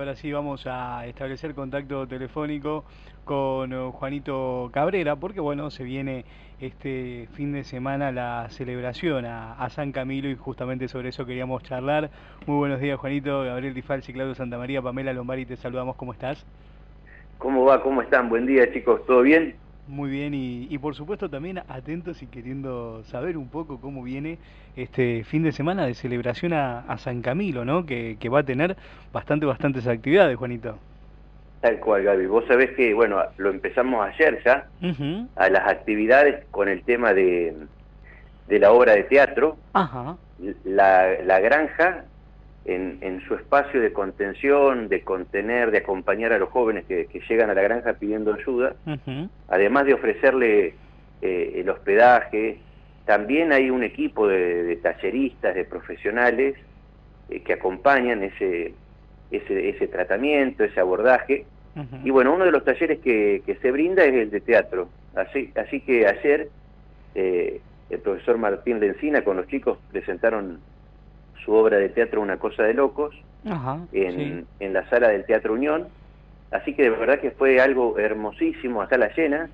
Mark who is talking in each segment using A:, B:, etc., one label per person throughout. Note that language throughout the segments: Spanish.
A: ahora sí vamos a establecer contacto telefónico con Juanito Cabrera, porque bueno, se viene este fin de semana la celebración a San Camilo y justamente sobre eso queríamos charlar. Muy buenos días, Juanito. Gabriel Difalci, Claudio Santamaría, Pamela Lombari, te saludamos. ¿Cómo estás?
B: ¿Cómo va? ¿Cómo están? Buen día, chicos. ¿Todo bien?
A: Muy bien, y por supuesto también atentos y queriendo saber un poco cómo viene este fin de semana de celebración a San Camilo, ¿no? Que va a tener bastantes actividades, Juanito.
B: Tal cual, Gaby. Vos sabés que, bueno, lo empezamos ayer ya,
A: Ujú.
B: a las actividades con el tema de la obra de teatro.
A: Ajá.
B: La granja, en su espacio de contención, de contener, de acompañar a los jóvenes que llegan a la granja pidiendo ayuda,
A: Ujú.
B: además de ofrecerle el hospedaje, también hay un equipo de talleristas, de profesionales que acompañan ese tratamiento, ese abordaje.
A: Ujú.
B: Y bueno, uno de los talleres que se brinda es el de teatro. Así que ayer el profesor Martín Lencina con los chicos presentaron su obra de teatro Una cosa de locos
A: Ajá, sí.
B: en la sala del Teatro Unión. Así que de verdad que fue algo hermosísimo, a sala llena,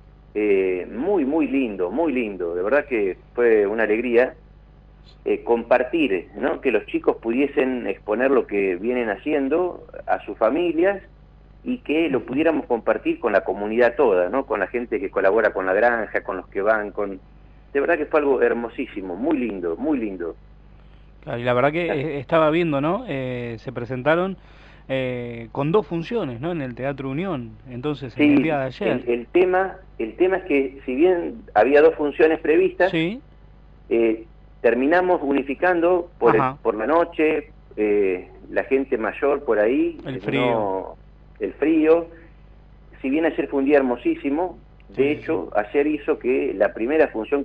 B: muy lindo, muy lindo. De verdad que fue una alegría compartir, ¿no? Que los chicos pudiesen exponer lo que vienen haciendo a sus familias y que lo
A: Ujú.
B: pudiéramos compartir con la comunidad toda, ¿no? Con la gente que colabora con la granja, con los que van, con... De verdad que fue algo hermosísimo, muy lindo, muy lindo.
A: Claro, y la verdad que estaba viendo, ¿no? Se presentaron con dos funciones, ¿no? En el Teatro Unión, entonces en el día
B: Sí,
A: de ayer.
B: el tema es que si bien había dos funciones previstas,
A: Sí.
B: eh, terminamos unificando
A: Ajá.
B: por la noche, la gente mayor por ahí,
A: El frío.
B: no el frío. Si bien ayer fue un día hermosísimo,
A: Sí,
B: de
A: sí, sí.
B: hecho ayer hizo que la primera función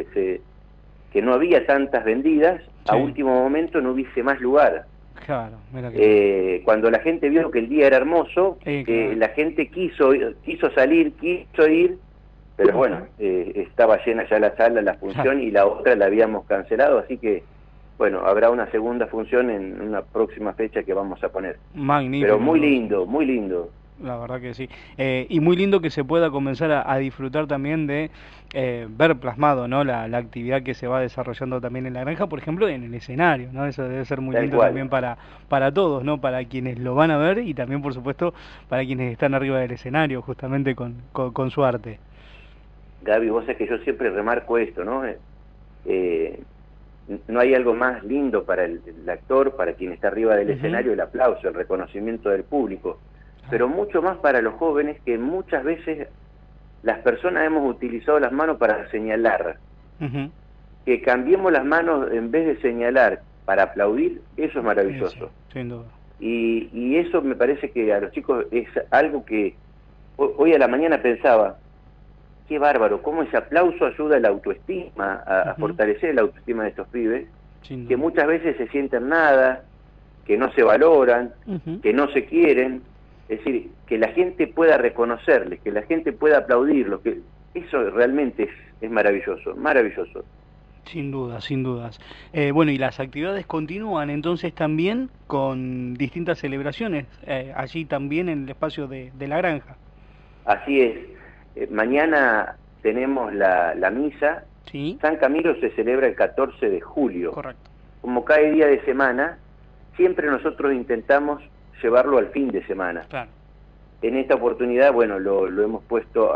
B: que no había tantas vendidas, a
A: Sí.
B: último momento no hubiese más lugar.
A: Claro, mira qué lindo.
B: Cuando la gente vio que el día era hermoso,
A: Claro.
B: la gente quiso salir, quiso ir, pero bueno,
A: Ujú.
B: estaba llena ya la sala, la
A: Claro.
B: función, y la otra la habíamos cancelado, así que, bueno, habrá una segunda función en una próxima fecha que vamos a poner. Pero
A: Magnífico,
B: muy
A: entonces.
B: lindo, muy lindo.
A: La verdad que sí. Y muy lindo que se pueda comenzar a disfrutar también de ver plasmado, ¿no? La actividad que se va desarrollando también en la granja, por ejemplo, en el escenario, ¿no? Eso debe ser muy
B: Tal
A: lindo
B: cual.
A: también para todos, ¿no? Para quienes lo van a ver y también, por supuesto, para quienes están arriba del escenario, justamente con su arte.
B: Gaby, vos sabés que yo siempre remarco esto, ¿no? Eh, no hay algo más lindo para el actor, para quien está arriba del
A: Ujú.
B: escenario, el aplauso, el reconocimiento del público,
A: Claro.
B: pero mucho más para los jóvenes, que muchas veces las personas hemos utilizado las manos para señalar.
A: Ujú.
B: Que cambiemos las manos en vez de señalar para aplaudir, eso es
A: Sí,
B: maravilloso.
A: sin duda.
B: Y eso me parece que a los chicos es algo que hoy a la mañana pensaba, qué bárbaro, cómo ese aplauso ayuda a la autoestima, a
A: Ujú.
B: fortalecer la autoestima de estos pibes,
A: Sin
B: que
A: duda.
B: muchas veces se sienten nada, que no se valoran,
A: Ujú.
B: que no se quieren. Es decir, que la gente pueda reconocerles, que la gente pueda aplaudirlos, que eso realmente es maravilloso, maravilloso.
A: Sin dudas, sin dudas. Bueno, y las actividades continúan entonces también con distintas celebraciones, allí también en el espacio de la granja.
B: Así es. Mañana tenemos la misa.
A: Sí,
B: San Camilo se celebra el 14 de julio.
A: correcto.
B: Como cae día de semana, siempre nosotros intentamos llevarlo al fin de semana.
A: Claro.
B: En esta oportunidad, bueno, lo hemos puesto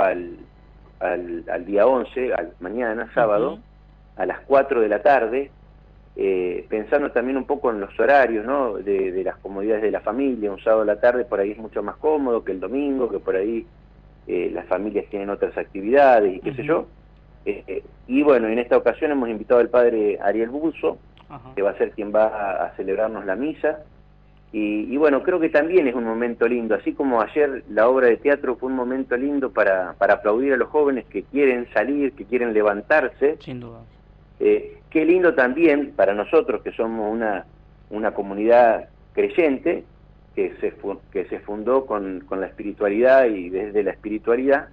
B: al día 11, al mañana, sábado,
A: Ujú.
B: a las 4 de la tarde, pensando también un poco en los horarios, ¿no? De las comodidades de la familia. Un sábado a la tarde por ahí es mucho más cómodo que el domingo, que por ahí las familias tienen otras actividades y qué sé
A: Ujú.
B: yo. Y bueno, en esta ocasión hemos invitado al padre Ariel Buzo,
A: Ajá.
B: que va a ser quien va a celebrarnos la misa. Y bueno, creo que también es un momento lindo, así como ayer la obra de teatro fue un momento lindo para aplaudir a los jóvenes que quieren salir, que quieren levantarse.
A: Sin duda.
B: Qué lindo también para nosotros, que somos una comunidad creyente, que se fundó con la espiritualidad y desde la espiritualidad,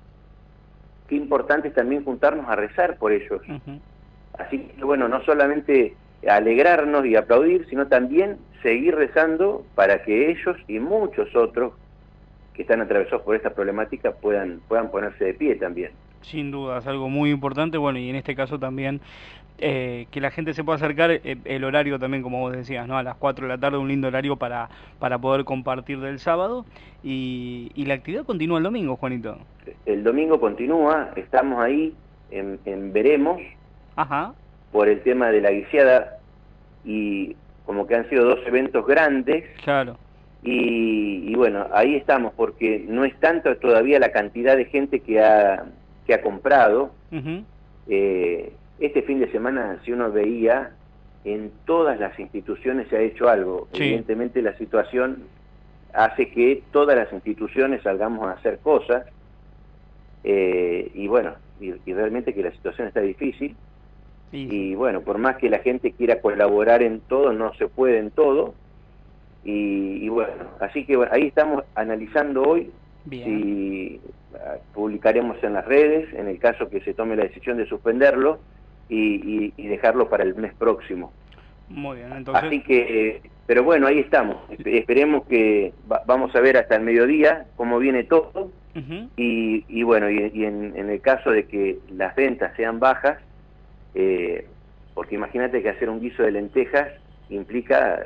B: qué importante es también juntarnos a rezar por ellos.
A: Ujú.
B: Así que bueno, no solamente alegrarnos y aplaudir, sino también seguir rezando para que ellos y muchos otros que están atravesados por esta problemática puedan ponerse de pie también.
A: Sin duda, es algo muy importante, bueno, y en este caso también que la gente se pueda acercar, el horario también, como vos decías, ¿no? A las 4 de la tarde, un lindo horario para poder compartir del sábado, y la actividad continúa el domingo, Juanito.
B: El domingo continúa, estamos ahí en veremos,
A: Ajá.
B: por el tema de la guiseada, y como que han sido dos eventos grandes,
A: Claro.
B: y bueno, ahí estamos, porque no es tanto todavía la cantidad de gente que ha comprado.
A: Uh-huh.
B: Este fin de semana, si uno veía, en todas las instituciones se ha hecho algo.
A: Sí.
B: Evidentemente la situación hace que todas las instituciones salgamos a hacer cosas, y bueno, y realmente que la situación está difícil,
A: Sí.
B: y bueno, por más que la gente quiera colaborar en todo, no se puede en todo, y bueno, así que bueno, ahí estamos analizando hoy.
A: Bien.
B: Si publicaremos en las redes, en el caso que se tome la decisión de suspenderlo y dejarlo para el mes próximo.
A: Muy bien, entonces...
B: Así que, pero bueno, ahí estamos. Esperemos que vamos a ver hasta el mediodía cómo viene todo.
A: Uh-huh.
B: Y bueno, y en el caso de que las ventas sean bajas, porque imagínate que hacer un guiso de lentejas implica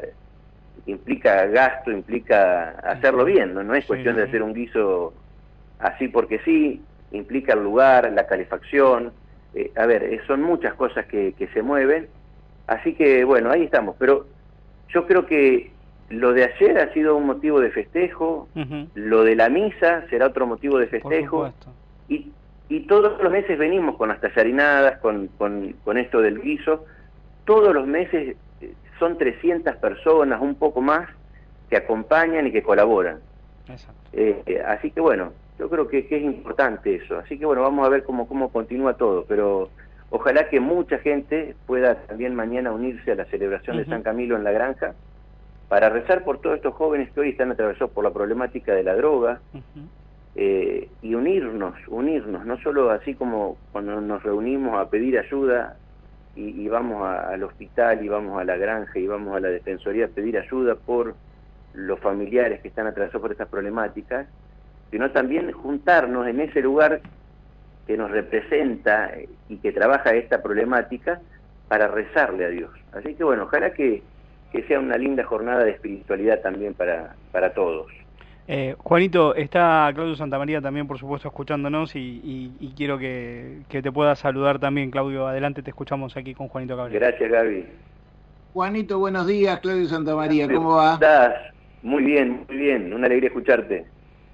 B: gasto, implica hacerlo bien, no es cuestión de hacer un guiso así porque sí, implica el lugar, la calefacción, son muchas cosas que se mueven, así que bueno, ahí estamos, pero yo creo que lo de ayer ha sido un motivo de festejo,
A: Uh-huh.
B: lo de la misa será otro motivo de festejo, y todos los meses venimos con las tallarinadas, con esto del guiso, todos los meses son 300 personas, un poco más, que acompañan y que colaboran.
A: Exacto.
B: Así que bueno, yo creo que es importante eso. Así que bueno, vamos a ver cómo continúa todo, pero ojalá que mucha gente pueda también mañana unirse a la celebración de San Camilo en la granja, para rezar por todos estos jóvenes que hoy están atravesados por la problemática de la droga, y unirnos, no solo así como cuando nos reunimos a pedir ayuda, y vamos al hospital, y vamos a la granja, y vamos a la defensoría a pedir ayuda por los familiares que están atravesados por estas problemáticas, sino también juntarnos en ese lugar que nos representa y que trabaja esta problemática para rezarle a Dios. Así que bueno, ojalá que sea una linda jornada de espiritualidad también para todos.
A: Juanito, está Claudio Santamaría también, por supuesto, escuchándonos, y quiero que te pueda saludar también, Claudio. Adelante, te escuchamos aquí con Juanito Cabrera.
B: Gracias, Gaby.
C: Juanito, buenos días. Claudio Santamaría, ¿cómo va?
B: ¿Estás? Muy bien, una alegría escucharte.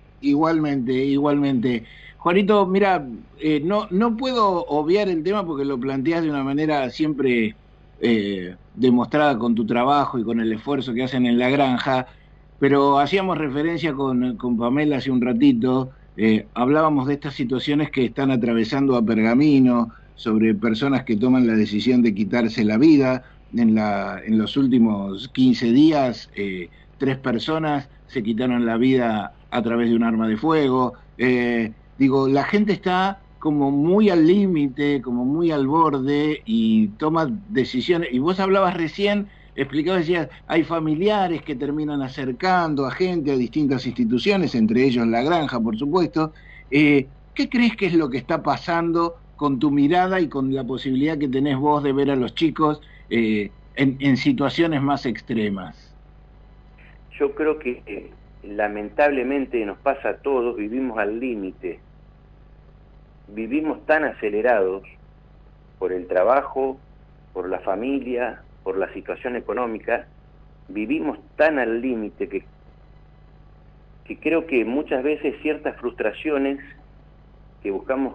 C: Igualmente. Juanito, mira, no puedo obviar el tema porque lo planteas de una manera siempre demostrada con tu trabajo y con el esfuerzo que hacen en la granja, pero hacíamos referencia con Pamela hace un ratito, hablábamos de estas situaciones que están atravesando a Pergamino, sobre personas que toman la decisión de quitarse la vida. En los últimos 15 días, 3 personas se quitaron la vida a través de un arma de fuego. La gente está como muy al límite, como muy al borde, y toma decisiones. Y vos hablabas recién, explicabas, decías, hay familiares que terminan acercando a gente, a distintas instituciones, entre ellos la granja, por supuesto. ¿Qué crees que es lo que está pasando con tu mirada y con la posibilidad que tenés vos de ver a los chicos en situaciones más extremas?
B: Yo creo que lamentablemente nos pasa a todos, vivimos al límite, vivimos tan acelerados por el trabajo, por la familia, por la situación económica, vivimos tan al límite que creo que muchas veces ciertas frustraciones que buscamos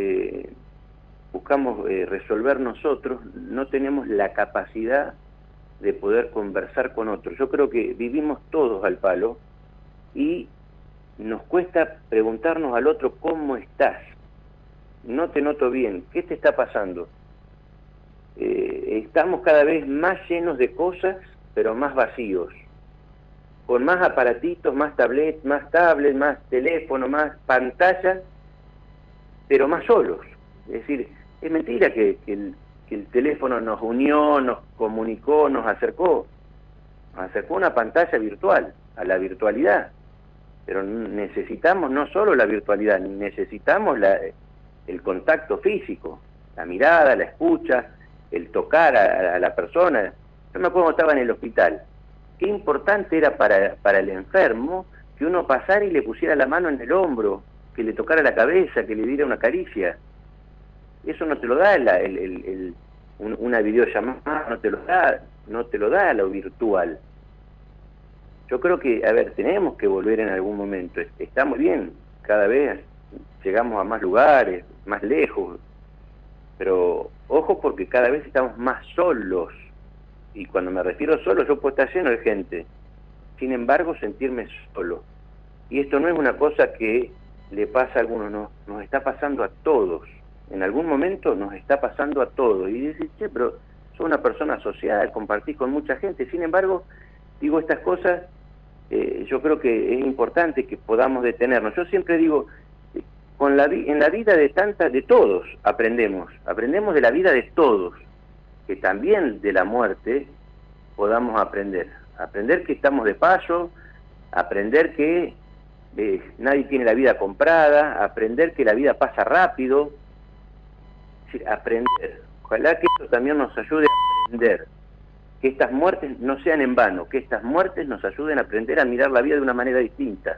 B: resolver nosotros, no tenemos la capacidad de poder conversar con otros. Yo creo que vivimos todos al palo y nos cuesta preguntarnos al otro ¿cómo estás? No te noto bien, ¿qué te está pasando? Estamos cada vez más llenos de cosas, pero más vacíos, con más aparatitos, más tablet, más teléfono, más pantallas, pero más solos. Es decir, es mentira que que el teléfono nos unió, nos comunicó, nos acercó a una pantalla virtual, a la virtualidad. Pero necesitamos no solo la virtualidad, necesitamos el contacto físico, la mirada, la escucha, el tocar a la persona. Yo me acuerdo cuando estaba en el hospital, qué importante era para el enfermo que uno pasara y le pusiera la mano en el hombro, que le tocara la cabeza, que le diera una caricia. Eso no te lo da una videollamada, no te lo da lo virtual. Yo creo que, a ver, tenemos que volver en algún momento. Está muy bien, cada vez llegamos a más lugares, más lejos, pero ojo porque cada vez estamos más solos. Y cuando me refiero a solo, yo puedo estar lleno de gente. Sin embargo, sentirme solo. Y esto no es una cosa que le pasa a algunos, no, nos está pasando a todos. En algún momento nos está pasando a todos. Y dices, che, pero soy una persona social, compartís con mucha gente. Sin embargo, digo estas cosas, yo creo que es importante que podamos detenernos. Yo siempre digo, en la vida de todos aprendemos de la vida de todos, que también de la muerte podamos aprender que estamos de paso, aprender que nadie tiene la vida comprada, aprender que la vida pasa rápido, es decir, aprender. Ojalá que esto también nos ayude a aprender, que estas muertes no sean en vano, que estas muertes nos ayuden a aprender a mirar la vida de una manera distinta.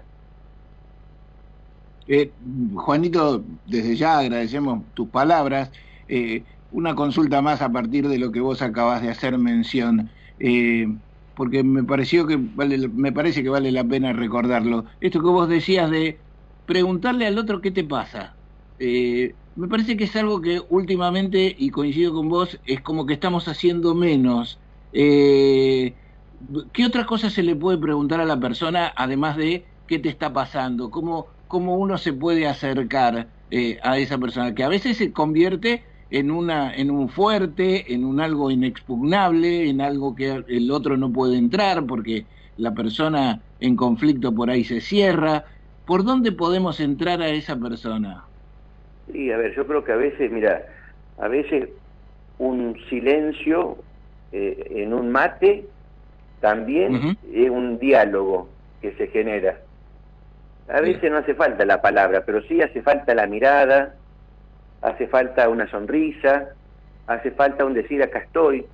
C: Juanito, desde ya agradecemos tus palabras. Una consulta más a partir de lo que vos acabas de hacer mención, porque me parece que vale la pena recordarlo. Esto que vos decías de preguntarle al otro qué te pasa, me parece que es algo que últimamente, y coincido con vos, es como que estamos haciendo menos. ¿Qué otra cosa se le puede preguntar a la persona además de qué te está pasando? ¿Cómo uno se puede acercar a esa persona que a veces se convierte en un fuerte, en un algo inexpugnable, en algo que el otro no puede entrar porque la persona en conflicto por ahí se cierra? ¿Por dónde podemos entrar a esa persona?
B: Sí, a ver, yo creo que a veces, mira, un silencio en un mate también es un diálogo que se genera. A veces no hace falta la palabra, pero sí hace falta la mirada, hace falta una sonrisa, hace falta un decir acá estoy.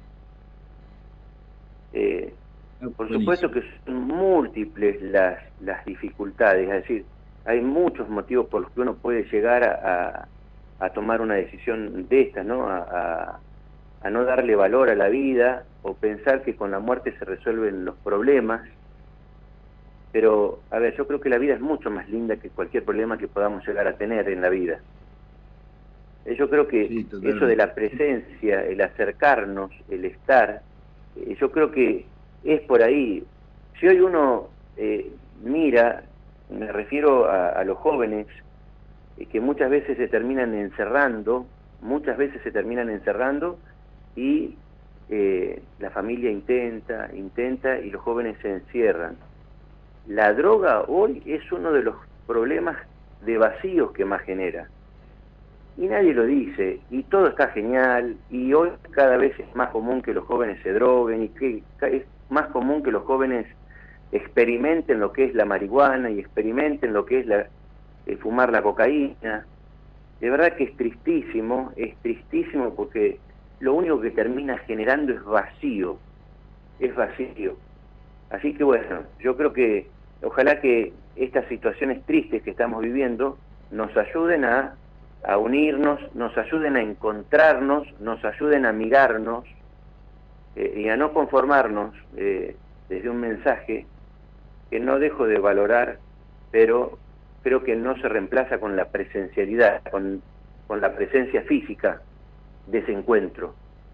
B: Por supuesto que son múltiples las dificultades, es decir, hay muchos motivos por los que uno puede llegar a tomar una decisión de estas, ¿no? A no darle valor a la vida o pensar que con la muerte se resuelven los problemas. Pero, a ver, yo creo que la vida es mucho más linda que cualquier problema que podamos llegar a tener en la vida. Yo creo que sí, eso de la presencia, el acercarnos, el estar, yo creo que es por ahí. Si hoy uno mira, me refiero a los jóvenes, que muchas veces se terminan encerrando, y la familia intenta y los jóvenes se encierran. La droga hoy es uno de los problemas de vacíos que más genera. Y nadie lo dice, y todo está genial, y hoy cada vez es más común que los jóvenes se droguen, y que es más común que los jóvenes experimenten lo que es la marihuana y experimenten lo que es fumar la cocaína. De verdad que es tristísimo porque lo único que termina generando es vacío. Así que bueno, yo creo que ojalá que estas situaciones tristes que estamos viviendo nos ayuden a unirnos, nos ayuden a encontrarnos, nos ayuden a mirarnos y a no conformarnos desde un mensaje que no dejo de valorar, pero creo que no se reemplaza con la presencialidad, con la presencia física de ese encuentro.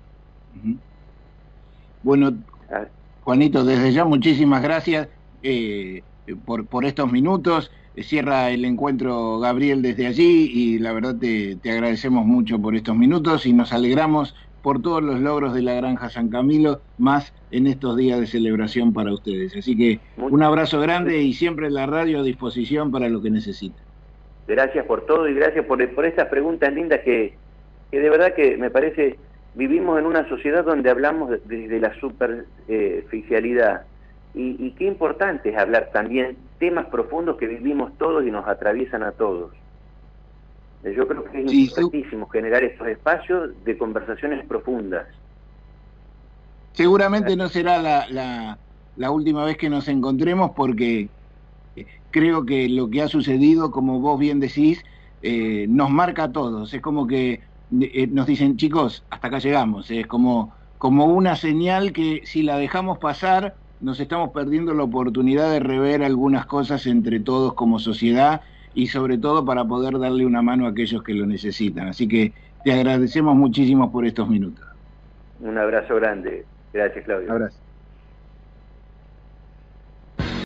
C: Bueno, Juanito, desde ya muchísimas gracias por estos minutos. Cierra el encuentro Gabriel desde allí y la verdad te agradecemos mucho por estos minutos y nos alegramos por todos los logros de la Granja San Camilo, más en estos días de celebración para ustedes. Así que un abrazo grande y siempre la radio a disposición para lo que necesiten.
B: Gracias por todo y gracias por estas preguntas lindas que de verdad que me parece vivimos en una sociedad donde hablamos de la superficialidad. Y qué importante es hablar también temas profundos que vivimos todos y nos atraviesan a todos. Yo creo que es importantísimo generar estos espacios de conversaciones profundas.
C: Seguramente no será la última vez que nos encontremos, porque creo que lo que ha sucedido, como vos bien decís, nos marca a todos. Es como que nos dicen, chicos, hasta acá llegamos. Es como una señal que si la dejamos pasar, nos estamos perdiendo la oportunidad de rever algunas cosas entre todos como sociedad, y sobre todo para poder darle una mano a aquellos que lo necesitan. Así que te agradecemos muchísimo por estos minutos.
B: Un abrazo grande. Gracias, Claudio.
C: Abrazo.